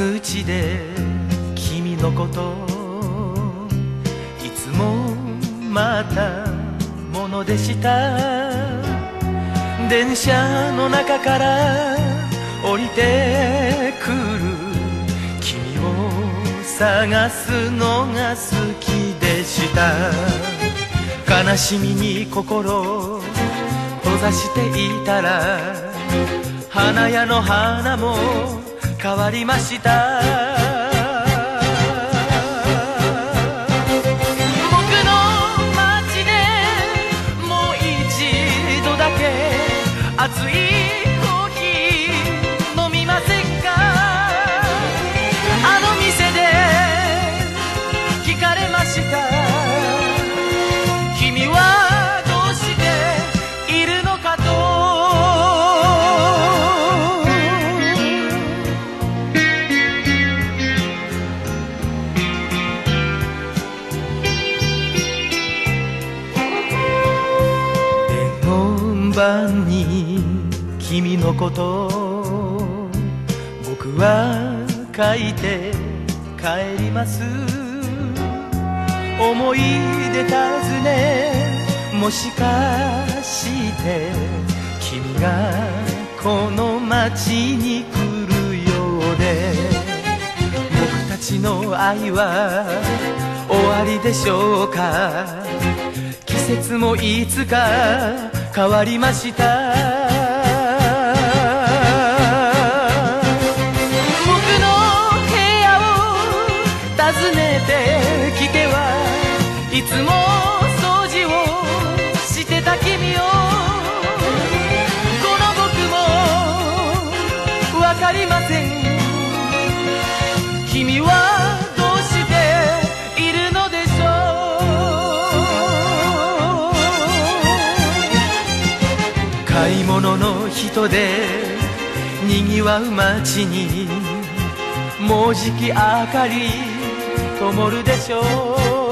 口で君のこといつもまたものでした。電車の中から降りてくる君を探すのが好きでした。悲しみに心閉ざしていたら花屋の花も変わりました。僕の街でもう一度だけ熱いコーヒー飲みませんか。あの店で聞かれました。君はどうしているのかと。伝言板に君のこと僕は書いて帰ります。思い出尋ねもしかして君がこの街に来るようで僕たちの愛は終わりでしょうか。季節もいつか変わりました。僕の部屋を訪ねてきてはいつも掃除をしてた君をこの僕もわかりません。君はどうしているのでしょう。買い物の人でにぎわう街にもうじき明かり灯るでしょう。